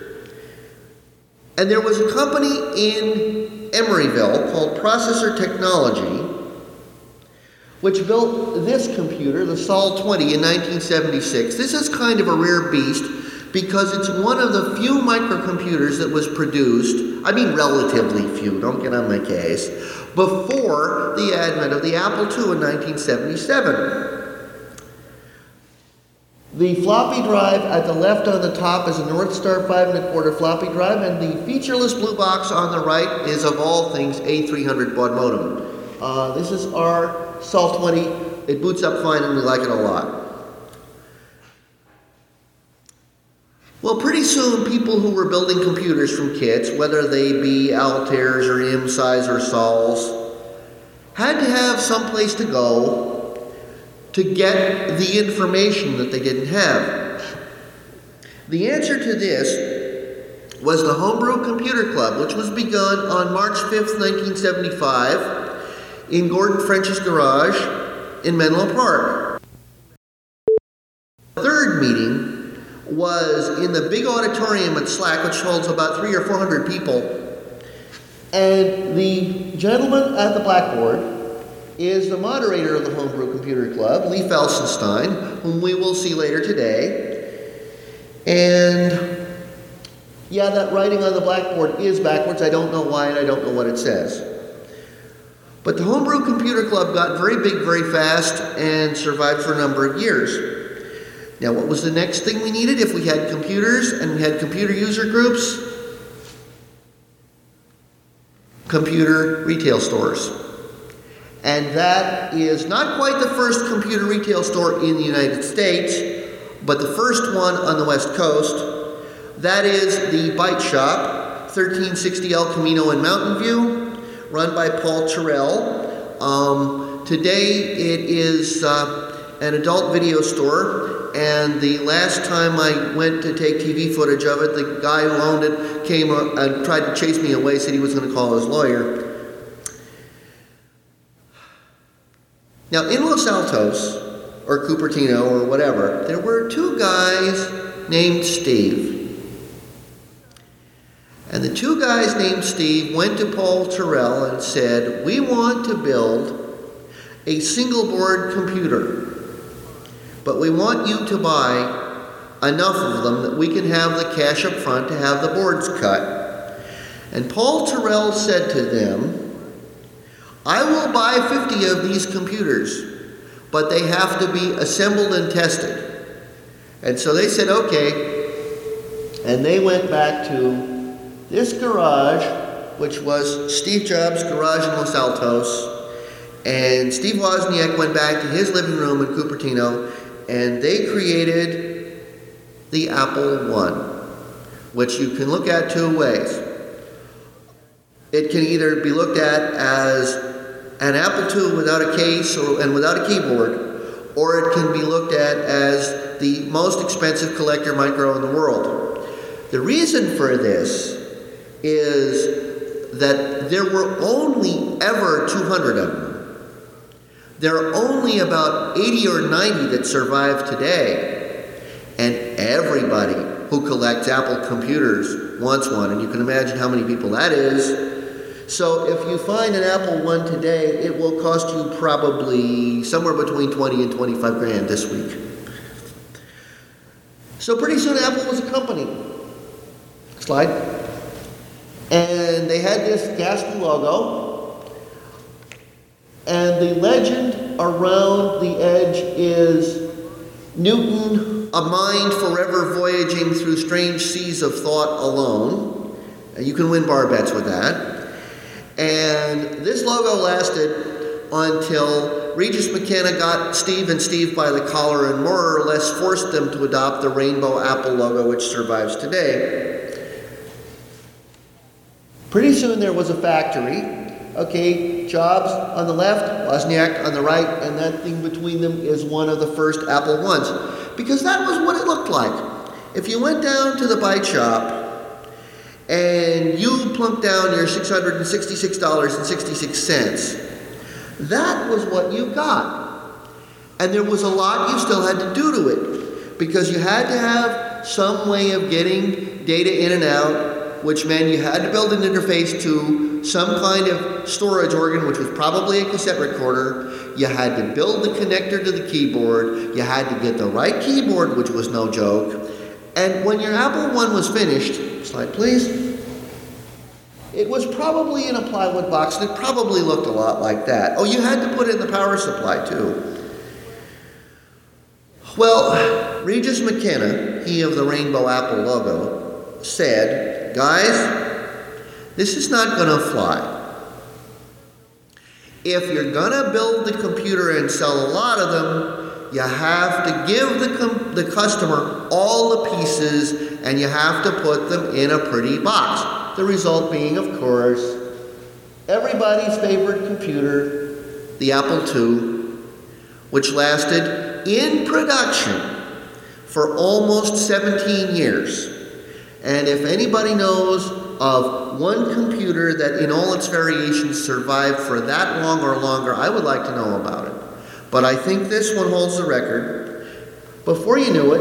And there was a company in Emeryville called Processor Technology, which built this computer, the Sol 20, in 1976. This is kind of a rare beast because it's one of the few microcomputers that was produced, I mean relatively few, don't get on my case, before the advent of the Apple II in 1977. The floppy drive at the left on the top is a Northstar 5 1/4 floppy drive, and the featureless blue box on the right is, of all things, a 300 baud modem. This is our Sol 20. It boots up fine and we like it a lot. Well, pretty soon people who were building computers from kits, whether they be Altairs or IMSIs or Sols, had to have some place to go to get the information that they didn't have. The answer to this was the Homebrew Computer Club, which was begun on March 5th, 1975 in Gordon French's garage in Menlo Park. The third meeting was in the big auditorium at SLAC, which holds about 300 or 400 people. And the gentleman at the blackboard is the moderator of the Homebrew Computer Club, Lee Felsenstein, whom we will see later today. And yeah, that writing on the blackboard is backwards. I don't know why and I don't know what it says. But the Homebrew Computer Club got very big very fast and survived for a number of years. Now, what was the next thing we needed if we had computers and we had computer user groups? Computer retail stores. And that is not quite the first computer retail store in the United States, but the first one on the West Coast. That is the Byte Shop, 1360 El Camino in Mountain View, run by Paul Terrell. Today it is an adult video store, and the last time I went to take TV footage of it, the guy who owned it came and tried to chase me away, said he was going to call his lawyer. Now, in Los Altos, or Cupertino, or whatever, there were two guys named Steve. And the two guys named Steve went to Paul Terrell and said, we want to build a single board computer, but we want you to buy enough of them that we can have the cash up front to have the boards cut. And Paul Terrell said to them, I will buy 50 of these computers, but they have to be assembled and tested. And so they said, okay. And they went back to this garage, which was Steve Jobs' garage in Los Altos. And Steve Wozniak went back to his living room in Cupertino, and they created the Apple I, which you can look at two ways. It can either be looked at as an Apple II without a case and without a keyboard, or it can be looked at as the most expensive collector micro in the world. The reason for this is that there were only ever 200 of them. There are only about 80 or 90 that survive today. And everybody who collects Apple computers wants one, and you can imagine how many people that is. So if you find an Apple I today, it will cost you probably somewhere between 20 and 25 grand this week. So pretty soon Apple was a company. Slide. And they had this ghastly logo. And the legend around the edge is Newton, a mind forever voyaging through strange seas of thought alone. And you can win bar bets with that. And this logo lasted until Regis McKenna got Steve and Steve by the collar and more or less forced them to adopt the rainbow Apple logo, which survives today. Pretty soon there was a factory. Okay, Jobs on the left, Wozniak on the right, and that thing between them is one of the first Apple I's. Because that was what it looked like. If you went down to the bike shop and you plunked down your $666.66, that was what you got. And there was a lot you still had to do to it, because you had to have some way of getting data in and out, which meant you had to build an interface to some kind of storage organ, which was probably a cassette recorder. You had to build the connector to the keyboard. You had to get the right keyboard, which was no joke. And when your Apple I was finished, slide please, it was probably in a plywood box, and it probably looked a lot like that. Oh, you had to put in the power supply too. Well, Regis McKenna, he of the rainbow Apple logo, said, guys, this is not going to fly. If you're going to build the computer and sell a lot of them, you have to give the customer all the pieces, and you have to put them in a pretty box. The result being, of course, everybody's favorite computer, the Apple II, which lasted in production for almost 17 years. And if anybody knows of one computer that in all its variations survived for that long or longer, I would like to know about it. But I think this one holds the record. Before you knew it,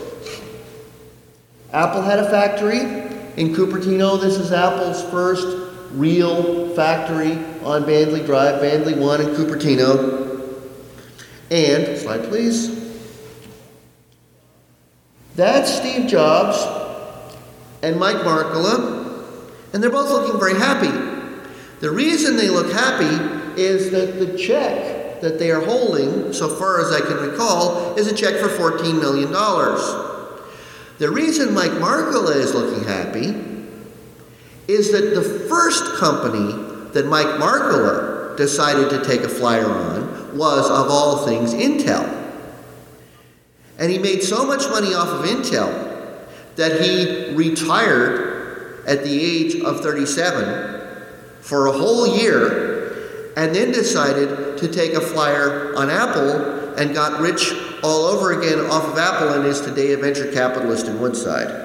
Apple had a factory in Cupertino. This is Apple's first real factory on Bandley Drive, Bandley 1 in Cupertino. And, slide please, that's Steve Jobs and Mike Markkula, and they're both looking very happy. The reason they look happy is that the check that they are holding, so far as I can recall, is a check for $14 million. The reason Mike Markkula is looking happy is that the first company that Mike Markkula decided to take a flyer on was, of all things, Intel. And he made so much money off of Intel that he retired at the age of 37 for a whole year, and then decided to take a flyer on Apple and got rich all over again off of Apple and is today a venture capitalist in Woodside.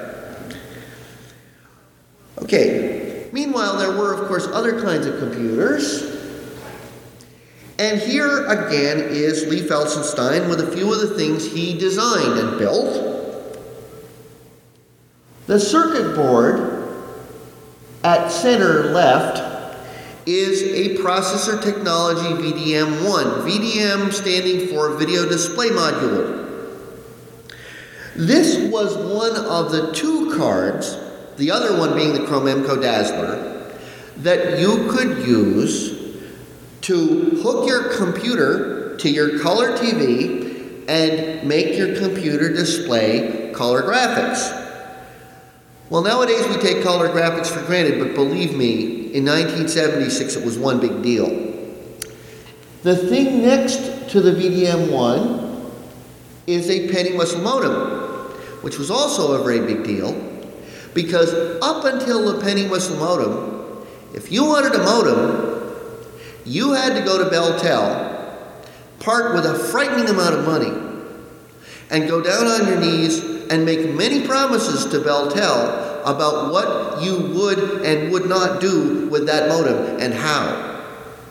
Okay, meanwhile, there were, of course, other kinds of computers. And here again is Lee Felsenstein with a few of the things he designed and built. The circuit board at center left is a processor technology VDM1. VDM standing for Video Display Module. This was one of the two cards, the other one being the Chrome MCO Dazzler, that you could use to hook your computer to your color TV and make your computer display color graphics. Well, nowadays we take color graphics for granted, but believe me, in 1976 it was one big deal. The thing next to the VDM1 is a penny whistle modem, which was also a very big deal, because up until the penny whistle modem, if you wanted a modem, you had to go to Beltel, part with a frightening amount of money, and go down on your knees and make many promises to Beltel about what you would and would not do with that modem and how.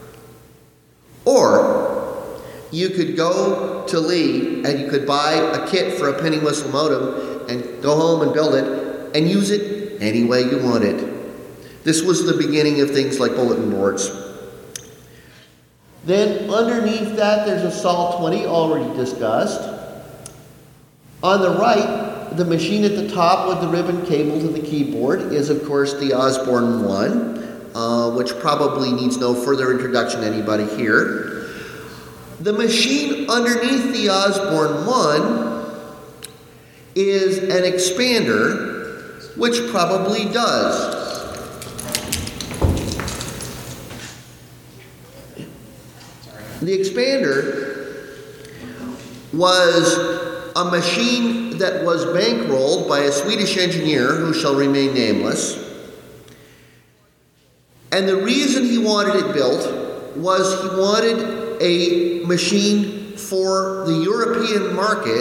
Or you could go to Lee and you could buy a kit for a penny whistle modem and go home and build it and use it any way you wanted. This was the beginning of things like bulletin boards. Then underneath that there's a SOL-20 already discussed. On the right, the machine at the top with the ribbon cable to the keyboard is of course the Osborne 1, which probably needs no further introduction to anybody here. The machine underneath the Osborne 1 is an expander, which probably does. The expander was a machine that was bankrolled by a Swedish engineer who shall remain nameless. And the reason he wanted it built was he wanted a machine for the European market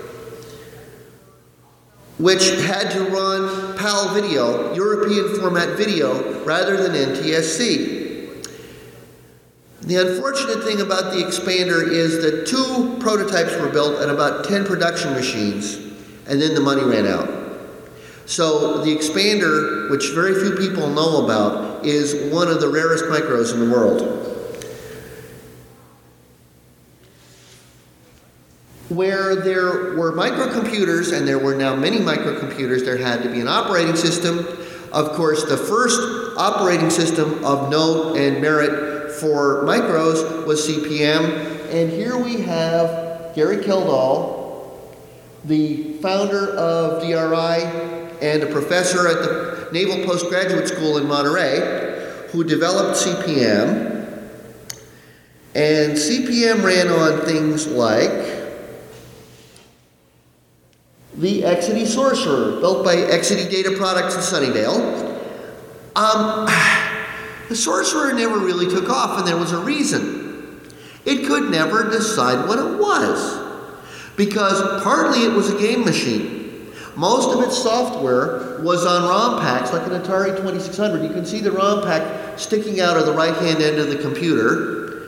which had to run PAL video, European format video, rather than NTSC. The unfortunate thing about the expander is that 2 prototypes were built and about 10 production machines, and then the money ran out. So the expander, which very few people know about, is one of the rarest micros in the world. Where there were microcomputers, and there were now many microcomputers, there had to be an operating system. Of course, the first operating system of note and merit for micros was CP/M, and here we have Gary Kildall, the founder of DRI and a professor at the Naval Postgraduate School in Monterey, who developed CP/M. And CP/M ran on things like the Exidy Sorcerer, built by Exidy Data Products in Sunnydale. The Sorcerer never really took off, and there was a reason. It could never decide what it was, because partly it was a game machine. Most of its software was on ROM packs, like an Atari 2600. You can see the ROM pack sticking out of the right-hand end of the computer.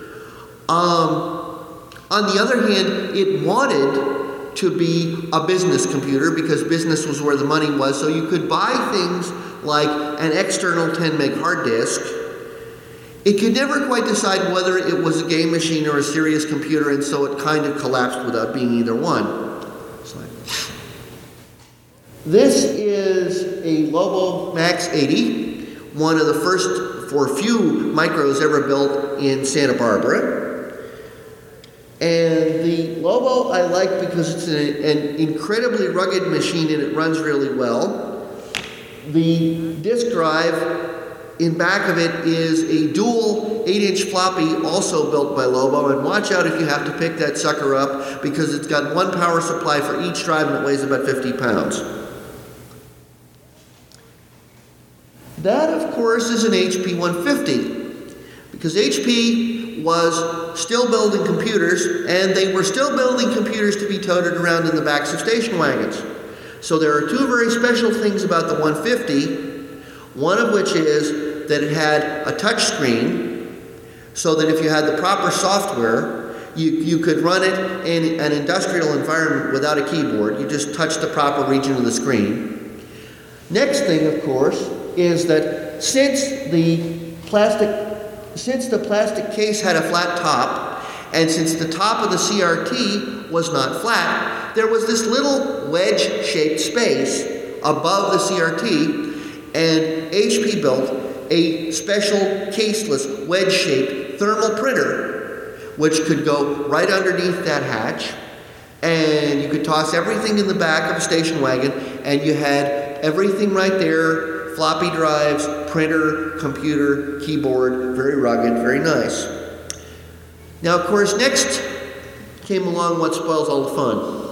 On the other hand, it wanted to be a business computer because business was where the money was, so you could buy things like an external 10 meg hard disk. It could never quite decide whether it was a game machine or a serious computer, and so it kind of collapsed without being either one. This is a Lobo Max 80, one of the first for few micros ever built in Santa Barbara. And the Lobo I like because it's an incredibly rugged machine and it runs really well. The disk drive in back of it is a dual 8-inch floppy, also built by Lobo, and watch out if you have to pick that sucker up because it's got one power supply for each drive and it weighs about 50 pounds. That, of course, is an HP 150 because HP was still building computers, and they were still building computers to be toted around in the backs of station wagons. So there are two very special things about the 150, one of which is that it had a touch screen, so that if you had the proper software, you could run it in an industrial environment without a keyboard. You just touch the proper region of the screen. Next thing, of course, is that since the plastic case had a flat top, and since the top of the CRT was not flat, there was this little wedge-shaped space above the CRT, and HP built a special caseless wedge-shaped thermal printer, which could go right underneath that hatch, and you could toss everything in the back of a station wagon, and you had everything right there: floppy drives, printer, computer, keyboard, very rugged, very nice. Now, of course, next came along what spoils all the fun.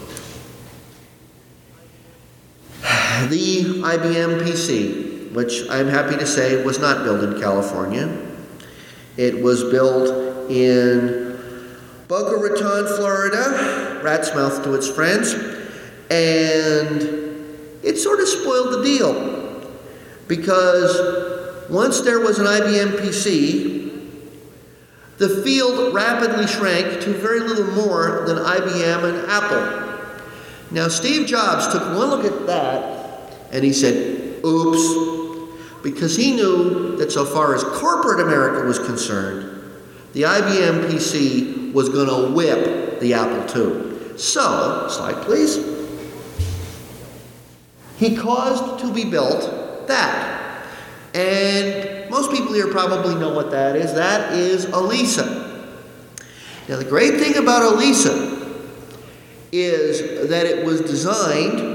The IBM PC, which I'm happy to say was not built in California. It was built in Boca Raton, Florida, rat's mouth to its friends, and it sort of spoiled the deal, because once there was an IBM PC, the field rapidly shrank to very little more than IBM and Apple. Now, Steve Jobs took one look at that and he said, oops, because he knew that so far as corporate America was concerned, the IBM PC was going to whip the Apple II. So, slide please. He caused to be built that. And most people here probably know what that is. That is Elisa. Now, the great thing about Elisa is that it was designed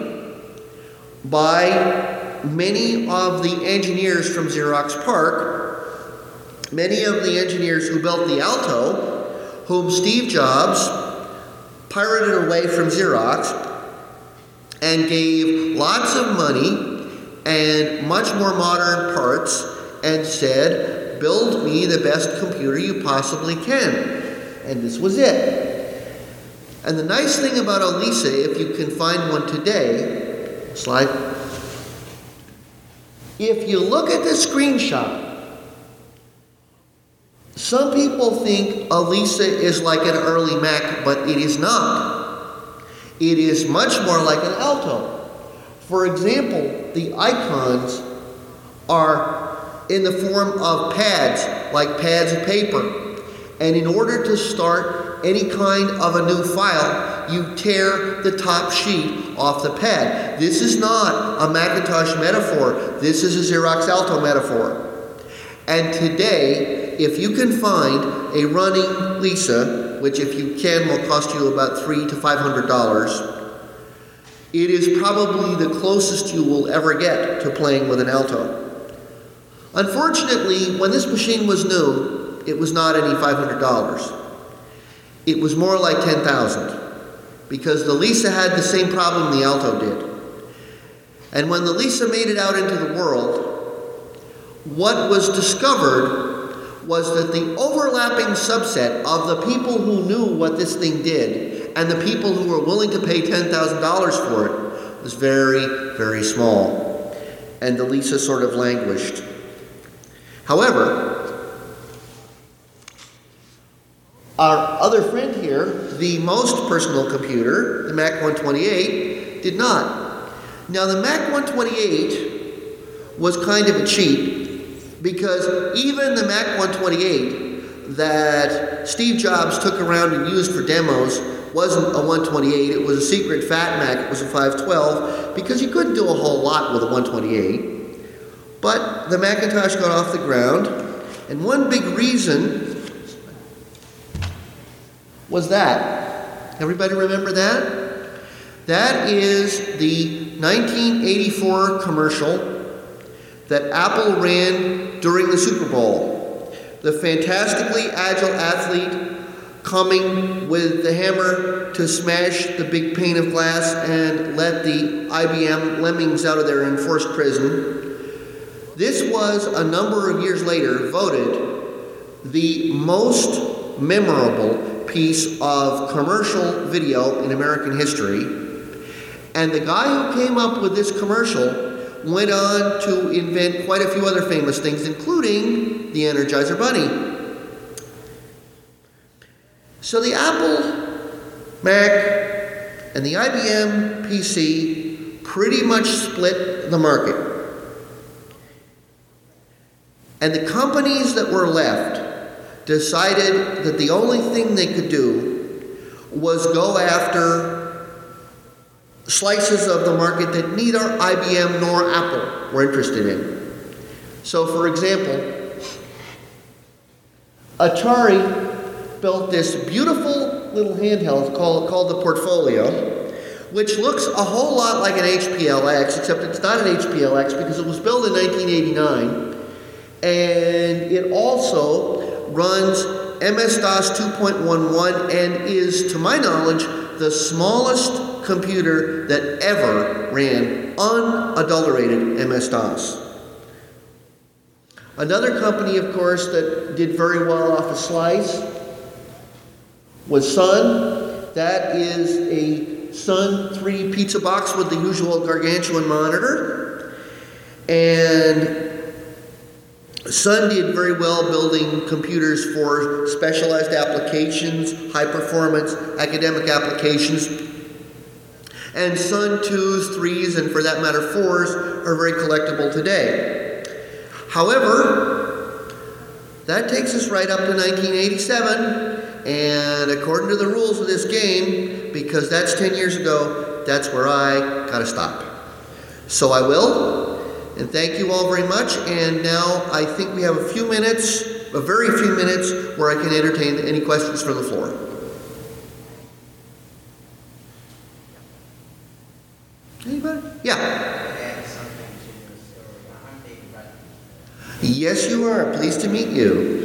by many of the engineers from Xerox PARC, many of the engineers who built the Alto, whom Steve Jobs pirated away from Xerox and gave lots of money and much more modern parts and said, build me the best computer you possibly can. And this was it. And the nice thing about Elisa, if you can find one today, slide. If you look at the screenshot, some people think Elisa is like an early Mac, but it is not. It is much more like an Alto. For example, the icons are in the form of pads, like pads of paper. And in order to start any kind of a new file, you tear the top sheet off the pad. This is not a Macintosh metaphor. This is a Xerox Alto metaphor. And today, if you can find a running Lisa, which if you can will cost you about $300 to $500, it is probably the closest you will ever get to playing with an Alto. Unfortunately, when this machine was new, it was not any $500. It was more like $10,000, because the Lisa had the same problem the Alto did. And when the Lisa made it out into the world, what was discovered was that the overlapping subset of the people who knew what this thing did and the people who were willing to pay $10,000 for it was very, very small. And the Lisa sort of languished. However, our other friend here, the most personal computer, the Mac 128, did not. Now, the Mac 128 was kind of a cheat, because even the Mac 128 that Steve Jobs took around and used for demos wasn't a 128. It was a secret fat Mac. It was a 512, because you couldn't do a whole lot with a 128. But the Macintosh got off the ground, and one big reason was that. Everybody remember that? That is the 1984 commercial that Apple ran during the Super Bowl. The fantastically agile athlete coming with the hammer to smash the big pane of glass and let the IBM lemmings out of their enforced prison. This was, a number of years later, voted the most memorable piece of commercial video in American history. And the guy who came up with this commercial went on to invent quite a few other famous things, including the Energizer Bunny. So the Apple Mac and the IBM PC pretty much split the market. And the companies that were left decided that the only thing they could do was go after slices of the market that neither IBM nor Apple were interested in. So, for example, Atari built this beautiful little handheld called the Portfolio, which looks a whole lot like an HPLX, except it's not an HPLX because it was built in 1989, and it also runs MS-DOS 2.11 and is, to my knowledge, the smallest computer that ever ran unadulterated MS-DOS. Another company, of course, that did very well off of Slice was Sun. That is a Sun 3 pizza box with the usual gargantuan monitor. And Sun did very well building computers for specialized applications, high performance academic applications. And Sun 2s, 3s, and for that matter 4s are very collectible today. However, that takes us right up to 1987. And according to the rules of this game, because that's 10 years ago, that's where I gotta stop. So I will, and thank you all very much. And now I think we have a few minutes, a very few minutes, where I can entertain any questions from the floor. Anybody? Yeah. Yes, you are. Pleased to meet you.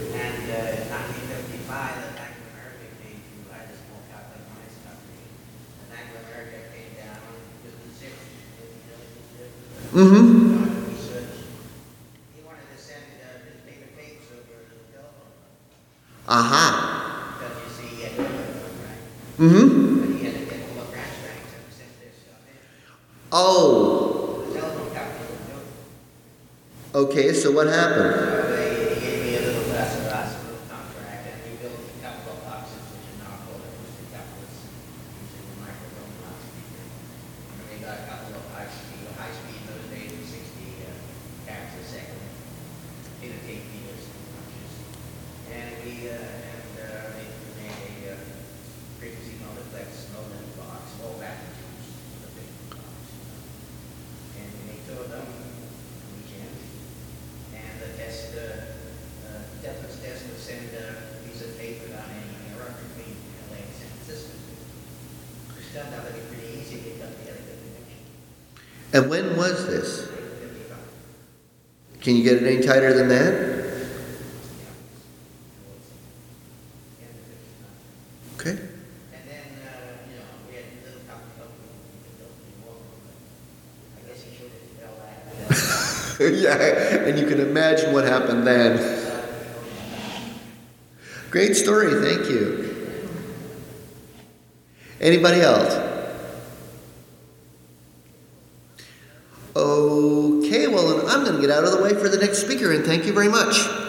Mm-hmm. He wanted to send newspaper tapes over to the telephone. Aha. Because you see, he had to right? Mm-hmm. But he had to get all the branch banks and send their stuff in. Oh. The telephone company would do it. Okay, so what happened? So he gave me a little less of us, a little contract, and we built a couple of boxes, which are now called acoustic couplers, using the microphone loudspeaker. And we got a couple of high speed in those days, 60 carats a second, in a tape meters and punches. And we made a frequency multiplex Nolan box, all vacuum tubes, the big box. And we made two of them each end. And the test, deference test would send a piece of tape without any error between LA and San Francisco. Which turned out to be pretty easy to get together the connection. And when was this? 55. Can you get it any tighter than that? Yeah. End of 55. Okay. And then, we had a little company we built more, but I guess he showed it to Bell Lab. Yeah, and you can imagine what happened then. Great story, thank you. Anybody else? Okay, well, then I'm going to get out of the way for the next speaker, and thank you very much.